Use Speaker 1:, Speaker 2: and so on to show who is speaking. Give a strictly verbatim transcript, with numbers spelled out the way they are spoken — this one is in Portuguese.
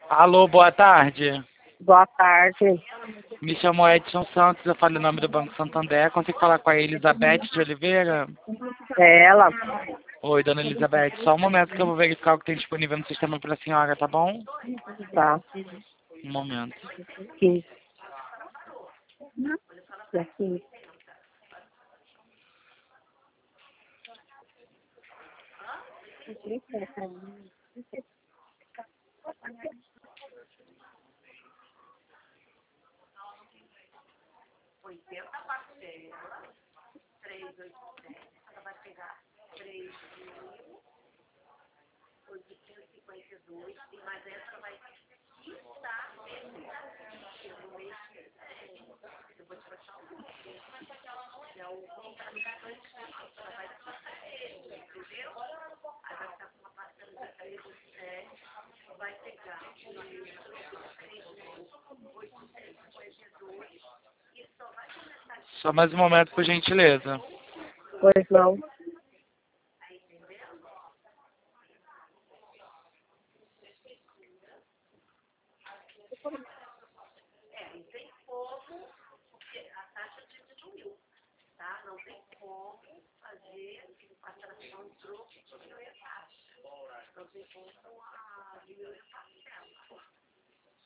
Speaker 1: Alô, boa tarde.
Speaker 2: Boa tarde.
Speaker 1: Me chamo Edson Santos, eu falo em nome do Banco Santander. Consigo falar com a Elizabeth de Oliveira?
Speaker 2: É ela?
Speaker 1: Oi, dona Elizabeth. Só um momento que eu vou verificar o que tem disponível no sistema para a senhora, tá bom?
Speaker 2: Tá.
Speaker 1: Um momento.
Speaker 2: quinze. Dia quinze.
Speaker 1: Só mais um momento, por gentileza.
Speaker 2: Pois não.